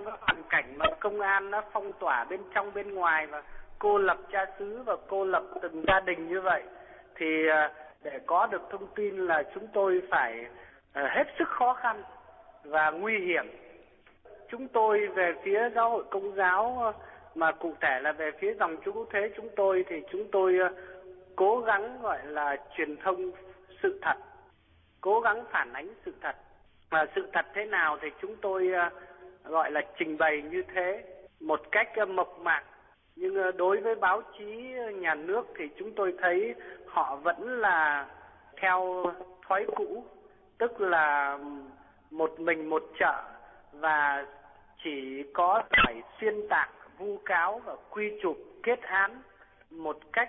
trong cái hoàn cảnh mà công an nó phong tỏa bên trong bên ngoài và cô lập cha xứ và cô lập từng gia đình như vậy, thì để có được thông tin là chúng tôi phải hết sức khó khăn và nguy hiểm. Chúng tôi về phía giáo hội Công giáo, mà cụ thể là về phía dòng Chúa Cứu Thế chúng tôi, thì chúng tôi cố gắng gọi là truyền thông sự thật, cố gắng phản ánh sự thật. Và sự thật thế nào thì chúng tôi gọi là trình bày như thế một cách mộc mạc. Nhưng đối với báo chí nhà nước thì chúng tôi thấy họ vẫn là theo thói cũ, tức là một mình một chợ và chỉ có phải xuyên tạc, vu cáo và quy chụp kết án một cách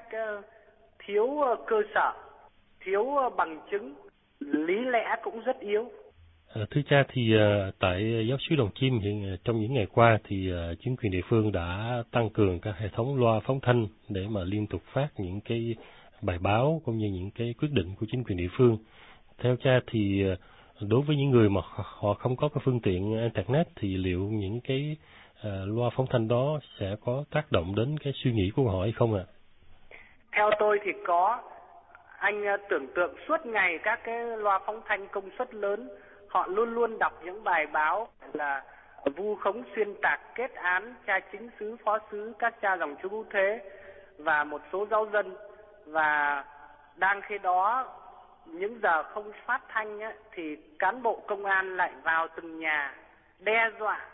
thiếu cơ sở, thiếu bằng chứng, lý lẽ cũng rất yếu. Thưa cha, thì tại giáo xứ Đồng Chim trong những ngày qua thì chính quyền địa phương đã tăng cường các hệ thống loa phóng thanh để mà liên tục phát những cái bài báo cũng như những cái quyết định của chính quyền địa phương. Theo cha thì đối với những người mà họ không có cái phương tiện internet thì liệu những cái loa phóng thanh đó sẽ có tác động đến cái suy nghĩ của họ hay không ạ? Theo tôi thì có. Anh tưởng tượng suốt ngày các cái loa phóng thanh công suất lớn, họ luôn luôn đọc những bài báo là vu khống xuyên tạc kết án cha chính xứ, phó xứ, các cha dòng Chúa Cứu Thế và một số giáo dân. Và đang khi đó những giờ không phát thanh ấy, thì cán bộ công an lại vào từng nhà đe dọa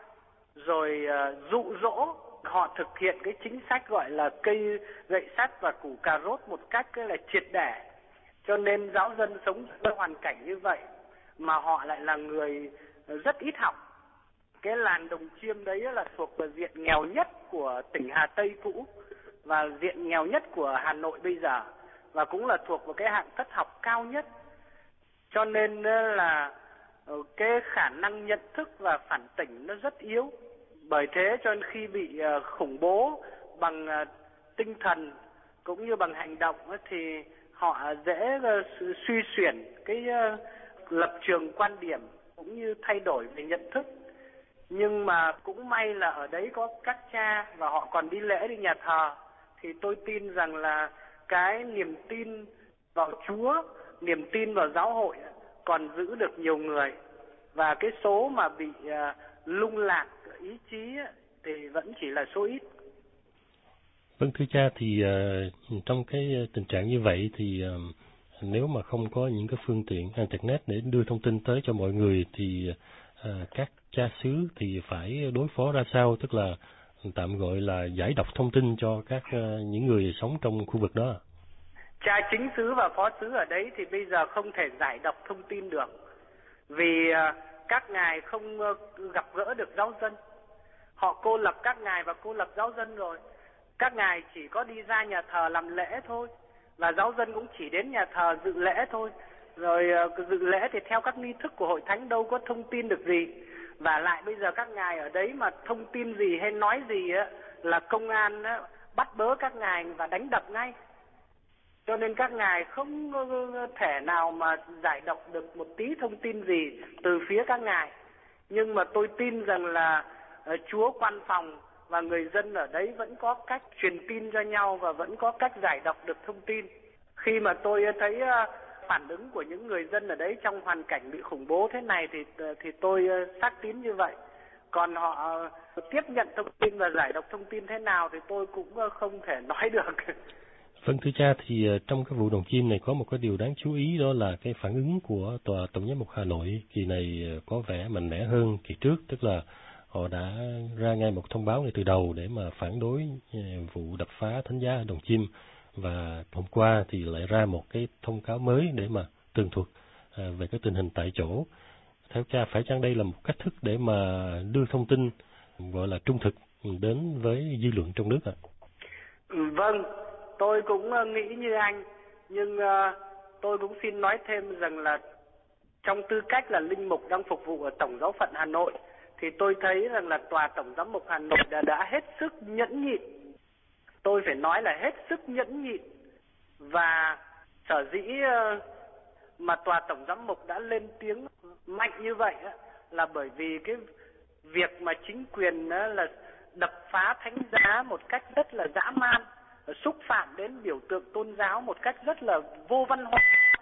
rồi dụ dỗ họ thực hiện cái chính sách gọi là cây gậy sắt và củ cà rốt một cách là triệt để. Cho nên giáo dân sống trong hoàn cảnh như vậy mà họ lại là người rất ít học. Cái làng Đồng Chiêm đấy là thuộc vào diện nghèo nhất của tỉnh Hà Tây cũ và diện nghèo nhất của Hà Nội bây giờ, và cũng là thuộc vào cái hạng thất học cao nhất. Cho nên là cái khả năng nhận thức và phản tỉnh nó rất yếu. Bởi thế cho nên khi bị khủng bố bằng tinh thần cũng như bằng hành động thì họ dễ suy chuyển cái lập trường quan điểm cũng như thay đổi về nhận thức. Nhưng mà cũng may là ở đấy có các cha và họ còn đi lễ, đi nhà thờ, thì tôi tin rằng là cái niềm tin vào Chúa, niềm tin vào giáo hội còn giữ được nhiều người, và cái số mà bị lung lạc ý chí thì vẫn chỉ là số ít. Vâng, thưa cha, thì trong cái tình trạng như vậy thì nếu mà không có những cái phương tiện internet để đưa thông tin tới cho mọi người thì các cha xứ thì phải đối phó ra sao, tức là tạm gọi là giải đọc thông tin cho các những người sống trong khu vực đó. Cha chính xứ và phó xứ ở đấy thì bây giờ không thể giải đọc thông tin được, vì các ngài không gặp gỡ được giáo dân. Họ cô lập các ngài và cô lập giáo dân rồi. Các ngài chỉ có đi ra nhà thờ làm lễ thôi, và giáo dân cũng chỉ đến nhà thờ dự lễ thôi. Rồi dự lễ thì theo các nghi thức của hội thánh đâu có thông tin được gì. Và lại bây giờ các ngài ở đấy mà thông tin gì hay nói gì á là công an á, bắt bớ các ngài và đánh đập ngay. Cho nên các ngài không thể nào mà giải đọc được một tí thông tin gì từ phía các ngài. Nhưng mà tôi tin rằng là Chúa quan phòng và người dân ở đấy vẫn có cách truyền tin cho nhau và vẫn có cách giải đọc được thông tin. Khi mà tôi thấy phản ứng của những người dân ở đấy trong hoàn cảnh bị khủng bố thế này thì tôi xác tín như vậy. Còn họ tiếp nhận thông tin và giải đọc thông tin thế nào thì tôi cũng không thể nói được. Vâng, thưa cha, thì trong cái vụ Đồng Chim này có một cái điều đáng chú ý, đó là cái phản ứng của Tòa Tổng giám mục Hà Nội kỳ này có vẻ mạnh mẽ hơn kỳ trước, tức là họ đã ra ngay một thông báo ngay từ đầu để mà phản đối vụ đập phá thánh giá ở Đồng Chim, và hôm qua thì lại ra một cái thông cáo mới để mà tường thuật về cái tình hình tại chỗ. Theo cha, phải chăng đây là một cách thức để mà đưa thông tin gọi là trung thực đến với dư luận trong nước ạ? Vâng, tôi cũng nghĩ như anh, nhưng tôi cũng xin nói thêm rằng là trong tư cách là linh mục đang phục vụ ở Tổng giáo phận Hà Nội, thì tôi thấy rằng là Tòa Tổng giám mục Hà Nội đã hết sức nhẫn nhịn. Tôi phải nói là hết sức nhẫn nhịn. Và sở dĩ mà Tòa Tổng giám mục đã lên tiếng mạnh như vậy là bởi vì cái việc mà chính quyền là đập phá thánh giá một cách rất là dã man, xúc phạm đến biểu tượng tôn giáo một cách rất là vô văn hóa,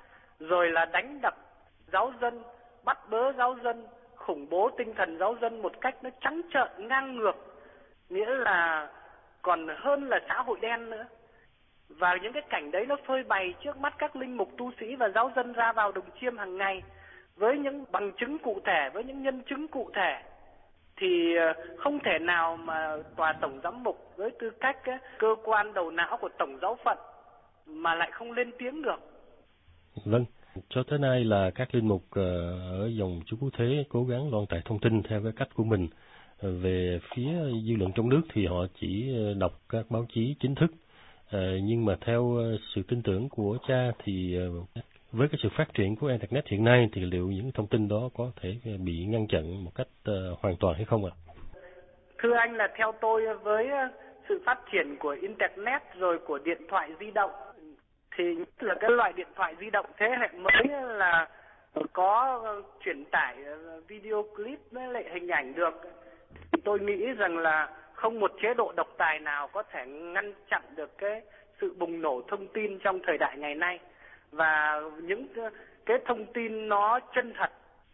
rồi là đánh đập giáo dân, bắt bớ giáo dân, khủng bố tinh thần giáo dân một cách nó trắng trợn ngang ngược, nghĩa là còn hơn là xã hội đen nữa. Và những cái cảnh đấy nó phơi bày trước mắt các linh mục, tu sĩ và giáo dân ra vào Đồng Chiêm hàng ngày với những bằng chứng cụ thể, với những nhân chứng cụ thể, thì không thể nào mà tòa tổng giám mục với tư cách cơ quan đầu não của tổng giáo phận mà lại không lên tiếng được. Vâng, cho tới nay là các linh mục ở dòng Chúa Cứu Thế cố gắng loan tải thông tin theo cái cách của mình. Về phía dư luận trong nước thì họ chỉ đọc các báo chí chính thức, nhưng mà theo sự tin tưởng của cha thì với cái sự phát triển của Internet hiện nay thì liệu những thông tin đó có thể bị ngăn chặn một cách hoàn toàn hay không ạ? Thưa anh, là theo tôi, với sự phát triển của Internet rồi của điện thoại di động, thì nhất là cái loại điện thoại di động thế hệ mới là có truyền tải video clip với lại hình ảnh được, tôi nghĩ rằng là không một chế độ độc tài nào có thể ngăn chặn được cái sự bùng nổ thông tin trong thời đại ngày nay. Và những cái thông tin nó chân thật,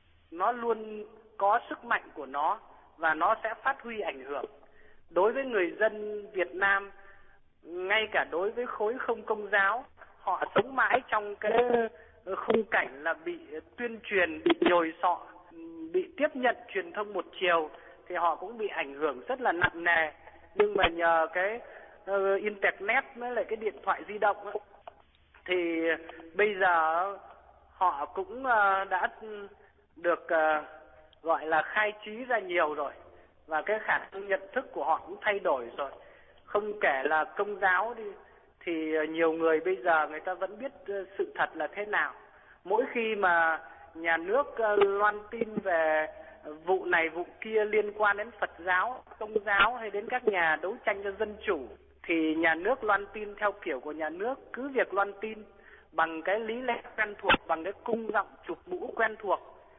nó luôn có sức mạnh của nó và nó sẽ phát huy ảnh hưởng đối với người dân Việt Nam, ngay cả đối với khối không công giáo. Họ sống mãi trong cái khung cảnh là bị tuyên truyền, bị nhồi sọ, bị tiếp nhận truyền thông một chiều, thì họ cũng bị ảnh hưởng rất là nặng nề. Nhưng mà nhờ cái Internet với lại cái điện thoại di động ấy, thì bây giờ họ cũng đã được gọi là khai trí ra nhiều rồi, và cái khả năng nhận thức của họ cũng thay đổi rồi. Không kể là công giáo đi, thì nhiều người bây giờ người ta vẫn biết sự thật là thế nào. Mỗi khi mà nhà nước loan tin về vụ này vụ kia liên quan đến Phật giáo, Công giáo hay đến các nhà đấu tranh cho dân chủ, thì nhà nước loan tin theo kiểu của nhà nước, cứ việc loan tin bằng cái lý lẽ quen thuộc, bằng cái cung giọng chụp mũ quen thuộc,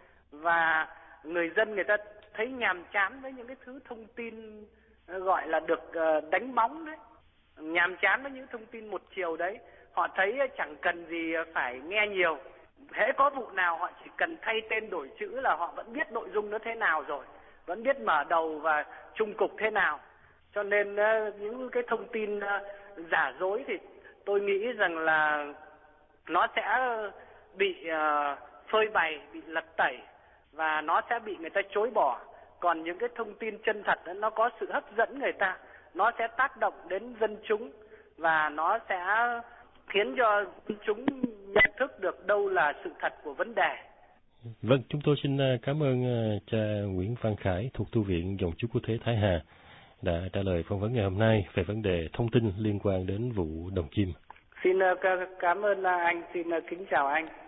và người dân người ta thấy nhàm chán với những cái thứ thông tin gọi là được đánh bóng đấy, nhàm chán với những thông tin một chiều đấy. Họ thấy chẳng cần gì phải nghe nhiều, hễ có vụ nào họ chỉ cần thay tên đổi chữ là họ vẫn biết nội dung nó thế nào rồi, vẫn biết mở đầu và chung cục thế nào. Cho nên những cái thông tin giả dối thì tôi nghĩ rằng là nó sẽ bị phơi bày, bị lật tẩy, và nó sẽ bị người ta chối bỏ. Còn những cái thông tin chân thật đó, nó có sự hấp dẫn người ta, nó sẽ tác động đến dân chúng, và nó sẽ khiến cho dân chúng nhận thức được đâu là sự thật của vấn đề. Vâng, chúng tôi xin cảm ơn cha Nguyễn Văn Khải thuộc Tu viện Dòng Chúa Cứu Thế Thái Hà đã trả lời phỏng vấn ngày hôm nay về vấn đề thông tin liên quan đến vụ Đồng Chiêm. Xin cảm ơn anh, xin kính chào anh.